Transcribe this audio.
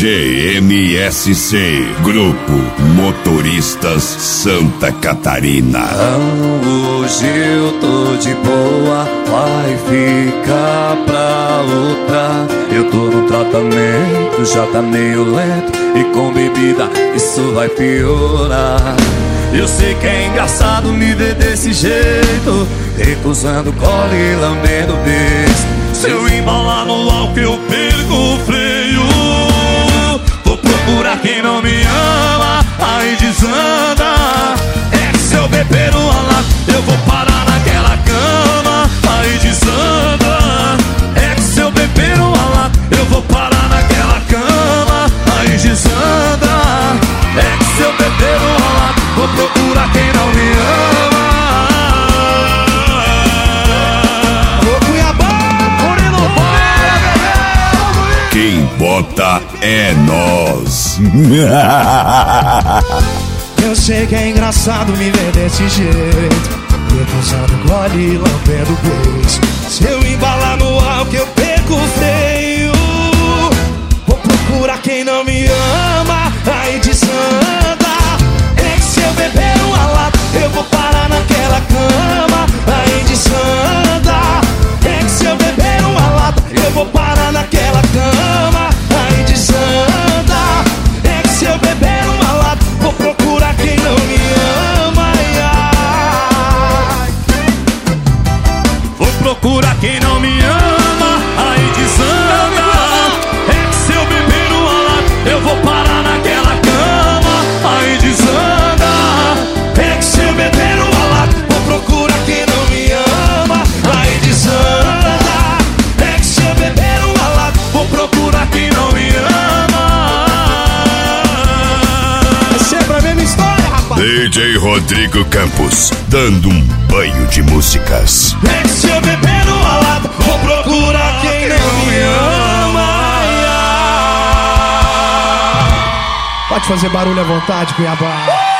GMSC, Grupo Motoristas Santa Catarina. Hoje eu tô de boa, vai ficar pra outra. Eu tô no tratamento, já tá meio lento, e com bebida isso vai piorar. Eu sei que é engraçado me ver desse jeito, recusando cola e lambendo beijo. Se eu embalar no álcool eu perco o freio. Vou procurar quem não me ama, aí desanda. É que se eu beber uma lata eu vou parar naquela cama, aí desanda. É que se eu beber uma lata eu vou parar naquela cama, aí desanda. É que se eu beber uma lata vou procurar quem não me ama. Quem bota é nós. Eu sei que é engraçado me ver desse jeito, recusando gole e lambendo beijo. Se eu embalar no álcool eu perco o freio. Vou procurar quem não me ama, aí desanda. É que se eu beber uma lata eu vou parar naquela cama, aí desanda. É que se eu beber uma lata eu vou parar naquela cama, aí desanda. É que se eu beber uma lata vou procurar quem não me ama, ai, ai. Vou procurar quem não me ama, aí desanda. É que se eu beber uma lata eu vou parar naquela cama, aí desanda. É que se eu beber uma lata vou procurar quem não me ama, aí desanda. É que se eu beber uma lata vou procurar quem não me ama. É sempre a mesma história, rapaz. DJ Rodrigo Campos, dando um banho de músicas. É que se eu beber uma lata vou procurar quem não me ama, ai, ai. Pode fazer barulho à vontade, Cuiabá.